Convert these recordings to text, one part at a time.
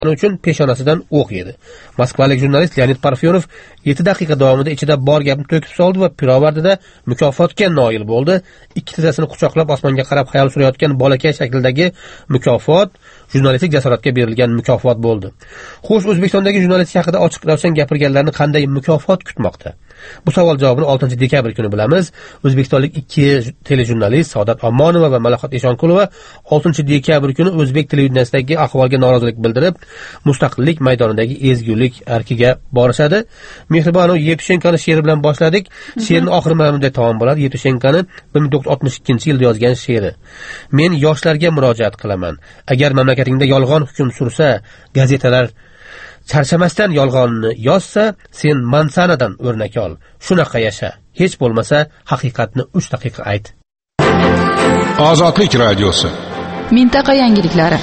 uchun peshonasidan o'q yedi. Moskvalik jurnalist Leonid Parfyonov 7 daqiqa davomida ichida bor gapni to'kib soldi va pirovardida mukofotga noil bo'ldi. Ikki tizzasini quchoqlab osmonga qarab xayol surayotgan bolakay shaklidagi mukofot jurnalistik jasoratga berilgan mukofot bo'ldi. Xo'sh, O'zbekistondagi jurnalistika haqida ochiq-ravshan gapirganlarni qanday mukofot kutmoqda? Bu savol javobini 6-dekabr kuni bilamiz. O'zbekistonlik ikki telejurnalist Saodat Ommonova va Malahat Eshonqulova 6-dekabr kuni o'zbek televideniyasiyasidagi ahvolga norozilik bildirib, Mustaqillik maydonidagi ezgulik arkiga borishadi. Mehribonov Yevtushenkoni she'ri bilan boshladik. She'rning oxiri mana bunday tamom bo'ladi. Yevtushenkoni 1962-yilda yozgan she'ri. Men yoshlarga murojaat qilaman. Agar mamlakatingda yolg'on hukm sursa, gazetalar charchamasdan yolg'onni yozsa, sen Mansanadan o'rnak ol. Shunaqa yasha. Hech bo'lmasa haqiqatni 3 daqiqa ayt. Ozodlik radiosi. Mintaqa yangiliklari.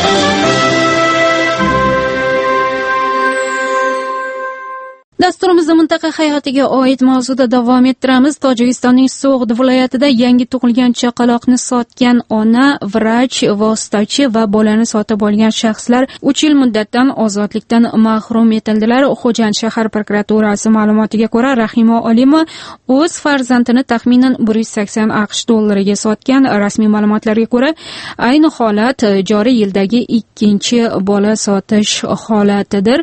Dasturimizda mintaqa hayotiga oid mavzuda davom ettiramiz. Tojikistonning So'g'd viloyatida yangi tug'ilgan chaqaloqni sotgan ona, vrach, vositachi va bolani sotib olgan shaxslar 3 yil muddatdan ozodlikdan mahrum etildilar. Xo'jand shahar prokuraturasi ma'lumotiga ko'ra, Rahima Olimova o'z farzandini taxminan 180 AQSh dollariga sotgan. Rasmiy ma'lumotlarga ko'ra, ayni holat joriy yildagi ikkinchi bola sotish holatidir.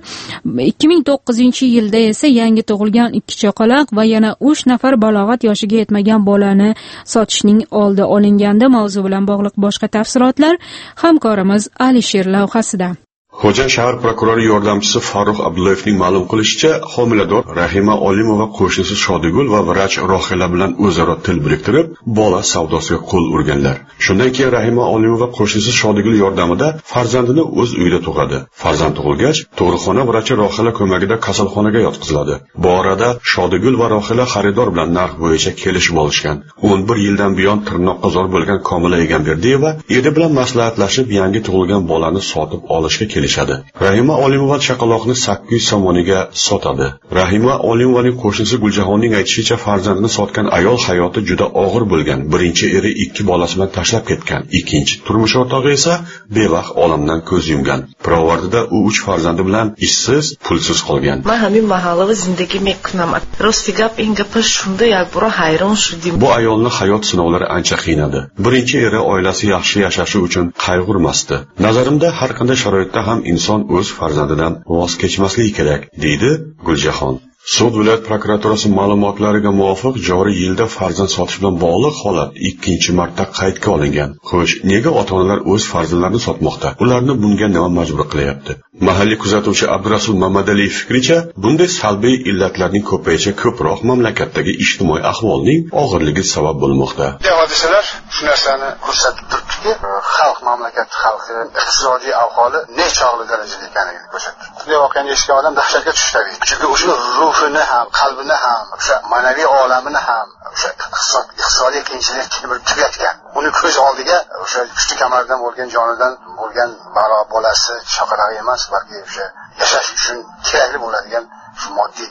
2009-yilda esa yangi tug'ilgan 2 chaqaloq va yana 3 nafar balog'at yoshiga yetmagan bolani sotishning oldi olingandi. Mavzu bilan bog'liq boshqa tafsilotlar hamkorimiz Alisher lavhasida. Xo'jand shahar prokurori yordamchisi Farruh Abdullayevning ma'lum qilishicha, homilador Rahima Olimova qo'shnisi Shodigul va vrach Rohila bilan o'zaro til biriktirib, bola savdosiga qo'l urganlar. Shundan keyin Rahima Olimova qo'shnisi Shodigul yordamida farzandini o'z uyida tug'adi. Farzand tug'ilgach, tug'ruqxona vrachi Rohila ko'magida kasalxonaga yotqiziladi. Bu orada Shodigul va Rohila xaridor bilan narx bo'yicha kelishib olishgan. 11 yildan buyon tirnoqqa zor bo'lgan Komila Egamberdiyeva eri bilan maslahatlashib, yangi tug'ilgan bolani sotib olishga Rahima Olimova chaqaloqni 800 somoniga sotadi. Rahima Olimovaning qo'shnisi Guljahonning aytishicha, farzandini sotgan ayol hayoti juda og'ir bo'lgan. Birinchi eri 2 bolasi bilan tashlab ketgan. Ikkinchi turmush o'rtog'i esa bevaqt olamdan ko'z yumgan. Pirovardida u 3 farzandi bilan ishsiz, pulsiz qolgan. Men hamma mahallada zindagi meqnamat. Rostigap ingapi shunda yakbura hayron shundim. Bu ayolni hayot sinovlari ancha qiynadi. Birinchi eri oilasi yaxshi yashashi uchun qayg'urmasdi. Nazarimda har qanday sharoitda ham inson o'z farzandidan voz kechmasligi kerak, deydi Guljahon. So'g'd viloyat prokuraturasi ma'lumotlariga muvofiq, joriy yilda farzand sotish bilan bog'liq holat 2-marta qaydga olingan. Xo'sh, nega ota-onalar o'z farzandlarini sotmoqda? Ularni bunga nima majbur qilyapti? Mahalliy kuzatuvchi Abdurasul Mamadaliyev fikricha, bunday salbiy illatlarning ko'payishi ko'proq mamlakatdagi ijtimoiy ahvolning og'irligi sabab bo'lmoqda. Hodisalar shu narsani ko'rsatib turibdiki, mamlakat xalqi iqtisodiy ahvoli nechog'li darajada ekanligini ko'rsatdi. Bunday voqeani eshitgan odam dahshatga tushadi. Chunki o'sha ruhini ham, qalbini ham, o'sha ma'naviy olamini ham, o'sha iqtisodiy qiyinchilikni bir tugatgan. Uni ko'z oldiga o'sha pushti kamaridan bo'lgan, jonidan bo'lgan bolasi, chaqalog'i emas, balki o'sha yashash uchun kerakli bo'ladigan shu moddiy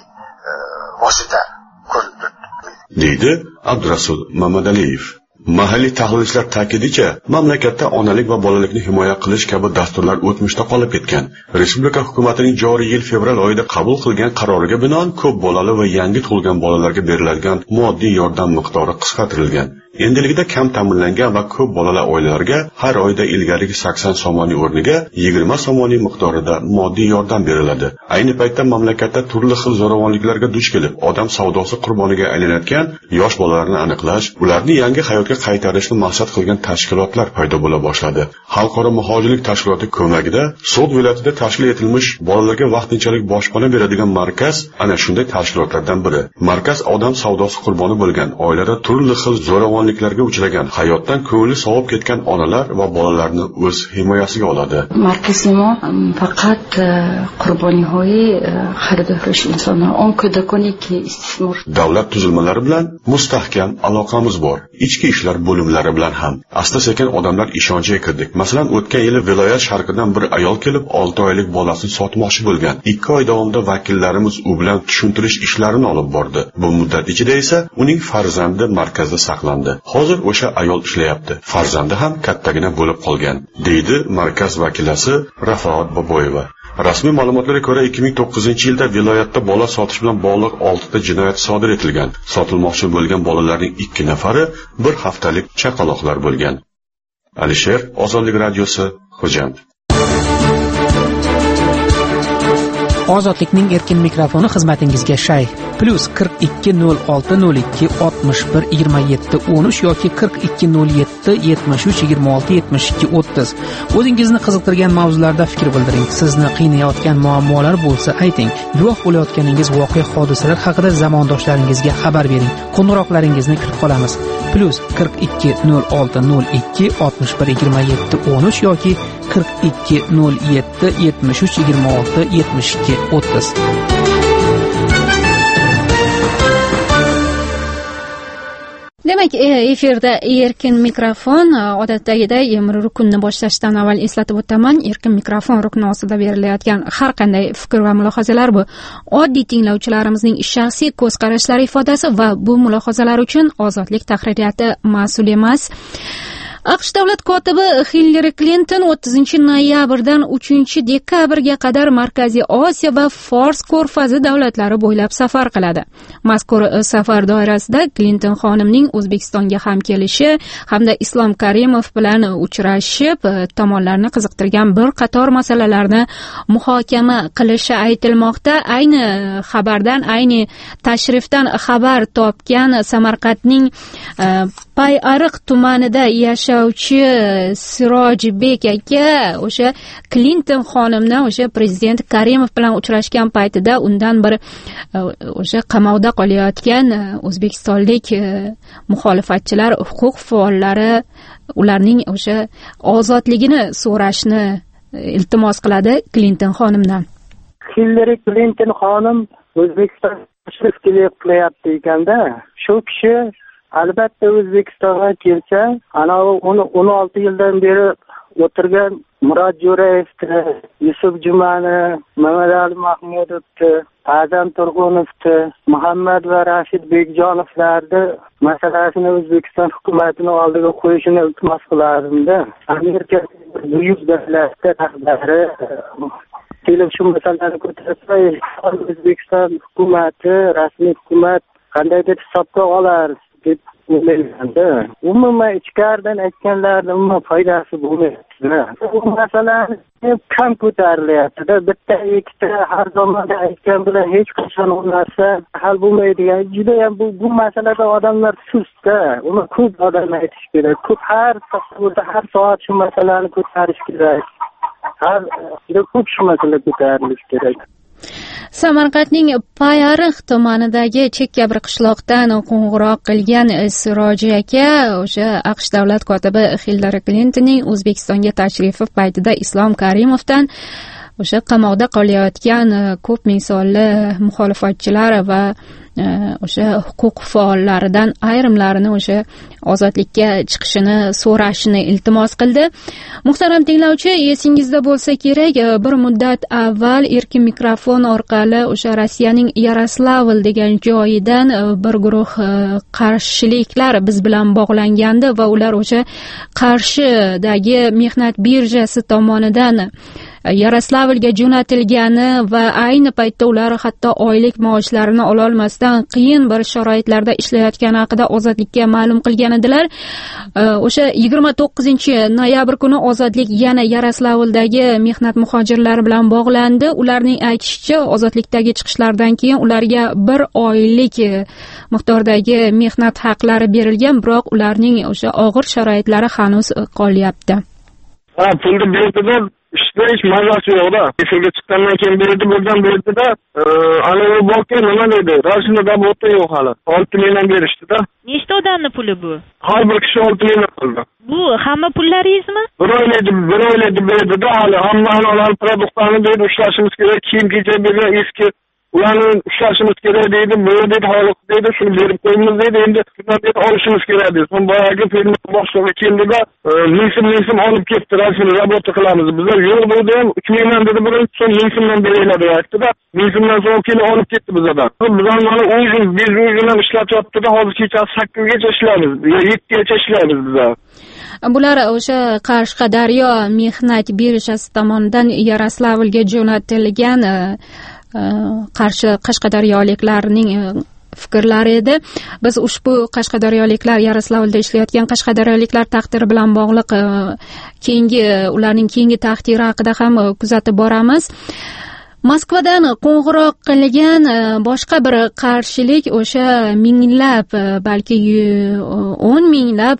vosita ko'rinib turibdi, deydi Abdurasul Mamadaliyev. Mahalliy tahlilchilar ta'kidicha, mamlakatda onalik va bolalikni himoya qilish kabi dasturlar o'tmishda qolib ketgan. Respublika hukumatining joriy yil fevral oyida qabul qilgan qaroriga binoan ko'p bolali va yangi tug'ilgan bolalarga beriladigan moddiy yordam miqdori qisqartirilgan. Endilikda kam ta'minlangan va ko'p bolali oilalarga har oyda ilgarigi 80 somoniy o'rniga 20 somoniy miqdorida moddiy yordam beriladi. Ayni paytda mamlakatda turli xil zo'ravonliklarga duch kelib, odam savdosi qurboniga aylanayotgan yosh bolalarni aniqlash, ularni yangi hayotga qaytarishni maqsad qilgan tashkilotlar paydo bo'la boshladi. Xalqaro muhojirlik tashkiloti ko'magida So'g'd viloyatida tashkil etilmish bolalarga vaqtinchalik boshpana beradigan markaz ana shunday tashkilotlardan biri. Markaz odam savdosi qurboni bo'lgan, oilada turli xil zo'ravonliklarga uchragan, hayotdan ko'ngli sovib ketgan onalar va bolalarni o'z himoyasiga oladi. Markaz ما faqat qurboniyhoyi xaridorlash insonlar on ko'dakoniki istismor. Davlat tuzilmalari bilan mustahkam aloqamiz bor. Ichki ishlar bo'limlari bilan ham asta-sekin odamlar ishonchiga kirdik. Masalan, o'tgan yili viloyat sharqidan bir ayol kelib 6 oylik bolasini sotmoqchi bo'lgan. 2 oy davomida vakillarimiz u bilan tushuntirish ishlarini olib bordi. Bu muddat ichida esa uning farzandi markazda saqlandi. Hozir o'sha ayol ishlayapti. Farzandi ham kattagina bo'lib qolgan, deydi markaz vakilasi Rafaat Boboyeva. Rasmiy ma'lumotlarga ko'ra 2009-yilda viloyatda bola sotish bilan bog'liq 6 ta jinoyat sodir etilgan. Sotilmoqchi bo'lgan bolalarning 2 nafari bir haftalik chaqaloqlar bo'lgan. Alisher, Ozodlik radiosi, Xo'jand. Ozodlikning erkin mikrofoni xizmatingizga shay. +42 06 02 61 27 13 yoki 42 07 73 26 72 30. O'zingizni qiziqtirgan mavzularda fikr bildiring. Sizni qiynayotgan muammolar bo'lsa ayting. Guvoh bo'layotganingiz voqea hodisalar haqida zamondoshlaringizga xabar bering. Qo'ng'iroqlaringizni kutib qolamiz. +42 06 02 61 27 13 yoki 42 07 73 26 72 30. Demak, efirda erkin mikrofon. Odatdagiday rukunni boshlashdan avval eslatib o'taman, erkin mikrofon rukni ostida berilayotgan har qanday fikr va mulohazalar bu oddiy tinglovchilarimizning shaxsiy ko'z qarashlari ifodasi va bu mulohazalar uchun Ozodlik tahririyati mas'ul emas. AQSh davlat kotibi Hillary Clinton 30-noyabrdan 3-dekabrga qadar Markaziy Osiyo va Fors ko'rfazi davlatlari bo'ylab safar qiladi. Mazkur safar doirasida Clinton xonimning O'zbekistonga ham kelishi hamda Islom Karimov bilan uchrashib, tomonlarni qiziqtirgan bir qator masalalarni muhokama qilishi aytilmoqda. Ayni xabardan, ayni tashrifdan xabar topgan Samarqandning Payariq tumanida yashovchi Sirojbek aka o'sha Clinton xonimni o'sha prezident Karimov bilan uchrashgan paytida undan bir o'sha qamoqda qolayotgan o'zbekistonlik muxolifatchilar, huquq faollari ularning o'sha ozodligini so'rashni iltimos qiladi Clinton xonimdan. Hillary Clinton xonim O'zbekiston tashrif qilyapti ekanda, shu kishi albatta O'zbekistonga kelsa, ana 16 yildan beri o'tirgan Murod Jo'rayevni, Yusuf Jumani, Mamadali Mahmudovni, Azam Turg'unovni, Muhammad va Rashid Bekjonovlarni masalasini O'zbekiston hukumatini oldiga qo'yishini iltimos qilardim-da. Amerika buyuk davlatlar rahbari kelib shu masalani ko'tarsa, O'zbekiston hukumati, rasmiy hukumat qandaydir hisobga olar deb o'ylayman-da. Umuman ichkaridan aytganlarning umuman foydasi bo'lmaydi. Bu masalani kam ko'tarilyapti-da. Bitta ikkita har zaman aytgan bilan hech qachon u narsa hal bo'lmaydigan. Juda ham bu masalada odamlar sust-da. Uni ko'p odam aytish kerak. Ko'p har soat shu masalani ko'tarish kerak. Juda ko'p shu masala ko'tarilishi kerak. Samarqandning Payariq tumanidagi chekka bir qishloqdan qo'ng'iroq qilgan Siroj aka o'sha AQSh davlat kotibi Hillary Clintonning O'zbekistonga tashrifi paytida Islom Karimovdan o'sha qamoqda qolayotgan ko'p misolli muxolifatchilar va o'sha huquq faollaridan ayrimlarini o'sha ozodlikka chiqishini so'rashni iltimos qildi. Muhtaram tinglovchi, esingizda bo'lsa kerak, bir muddat avval erkin mikrofon orqali o'sha Rossiyaning Yaroslavl degan joyidan bir guruh qarshiliklar biz bilan bog'langandi va ular o'sha Qarshidagi mehnat birjasi tomonidan Yaroslavlga jo'natilgani va ayni paytda ular hatto oylik maoshlarini ola olmasdan qiyin bir sharoitlarda ishlayotgani haqida Ozodlikka ma'lum qilgan edilar. O'sha 29-noyabr kuni Ozodlik yana Yaroslavldagi mehnat muhojirlari bilan bog'landi. Ularning aytishicha, Ozodlikdagi chiqishlardan keyin ularga 1 oylik miqdordagi mehnat haqlari berilgan, biroq ularning o'sha og'ir sharoitlari hanuz qolyapti. Pulni berdilar. Hech mazasi yo'q-da. Efirga chiqqandan keyin berdi-da, ana u boqqa nima dedi? Rasmida bo'ta yo'q hali. 6 mingdan berishdi-da. Nechta odamning puli bu? Har bir kishi 6 mingdan qildi. Bu hamma pullaringizmi? Bir oylik berdi-da, hali hamma halol produktlarni berib ushlashimiz kerak. Kiyim-kechak bergan eski ularni ushlashimiz kerak deydi, bu deydi holiq deydi, shuni berib qo'yamiz deydi, endi shundan deydi olishimiz kerak deydi. So'ng boyagi fermer boshlig'i keldida ming olib ketdi, rasmiy rabota qilamiz. Bizlar yo'q bo'ldi ham 3 mingdan dedi, birinchi so'ng 1000 so'mdan beringlar deyapti-da. 1000 so'mdan so'ng kelib olib ketdi bizlardan. Bizlar mana o'zimiz bizdan ishlatayapti-da, hozir kechasi 8 gacha ishlaymiz, 7 gacha ishlaymiz bizlar. Bular o'sha Qashqadaryo mehnat birjasi tomonidan Yaroslavlga jo'natilgan qashqadaryoliklarning fikrlari edi. Biz ushbu qashqadaryoliklar, Yaroslavlda ishlayotgan qashqadaryoliklar taqdiri bilan bog'liq ularning keyingi taqdiri haqida ham kuzatib boramiz. Moskvadan qo'ng'iroq qilgan boshqa bir qarshilik o'sha minglab, balki 10 minglab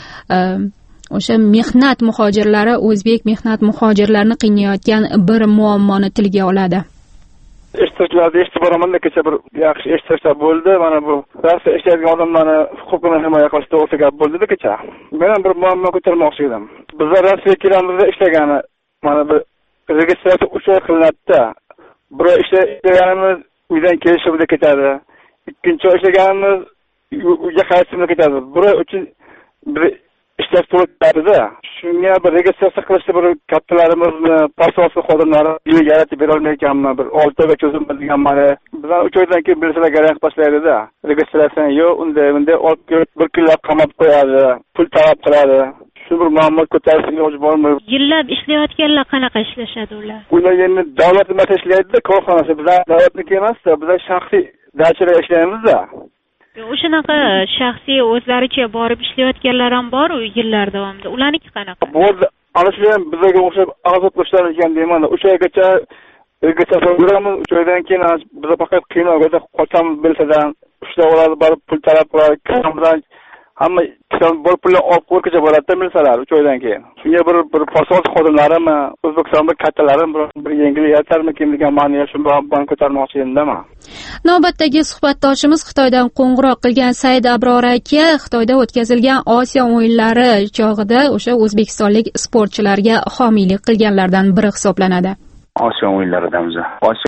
o'sha mehnat muhojirlari, o'zbek mehnat muhojirlarini qiynayotgan bir muammoni tilga oladi. Eshitishlarni eshitib boraman-da, kecha bir yaxshi eshitishlar bo'ldi. Mana bu rasmiy ishlaydigan odamlarni huquqini himoya qilishda o'ta gap bo'ldi-da kecha. Men ham bir muammo ko'tarmoqchi edim. Bizlar rasmiy kiramizda ishlagani, mana bu registratsiya 3 oy qilinadi-da. Bir ishlaganimiz uydan kelishimizda ketadi. Ikkinchi ishlaganimiz uyga qaytishimizda ketadi. Bir uchun bir ishlash to'g'ri-da. Shunga bir registratsiya qilishda bir kattalarimizni, pasportli xodimlari yaratib bera olmayotganmi? Bir 6 oyga cho'zilma deganmani. Bizlar 3 oydan keyin bilsalar garant boshlaydi-da. Registratsiya yo'q, unday olib kelib bir kunlab qamab qo'yadi, pul talab qiladi. Shu bir muammo ko'tarishga iloji bormi? Yillab ishlayotganlar qanaqa ishlashadi ular? Ular endi davlat nima ishlaydi-da, korxonasi. Bizlar davlatniki emas-da, bizlar shaxsiy dachada ishlaymiz-da. O'shanaqa shaxsiy o'zlaricha borib ishlayotganlar ham bor yillar davomida. Ularniki qanaqa? Bo'ldi. Ana shu ham bizga o'xshab azot qilishlar ekan deyman. 3 oygacha yuramiz. 3 oydan keyin biz faqat qiynalganda qochamiz bilsadan, ushlab oladi, borib pul talab qiladi. Kamdan hamma bor pulni olib qo'rqacha bo'ladi-da bilsalar 3 oydan keyin. Shunga bir pasport xodimlarimi, O'zbekistonda kattalarimi bir yengil yatarmikin degan ma'noda shu bilan ko'tarmoqchi edim-da. Navbatdagi suhbatdoshimiz Xitoydan qo'ng'iroq qilgan Said Abror aka Xitoyda o'tkazilgan Osiyo o'yinlari chog'ida o'sha o'zbekistonlik sportchilarga homiylik qilganlardan biri hisoblanadi. Osiyo o'yinlaridan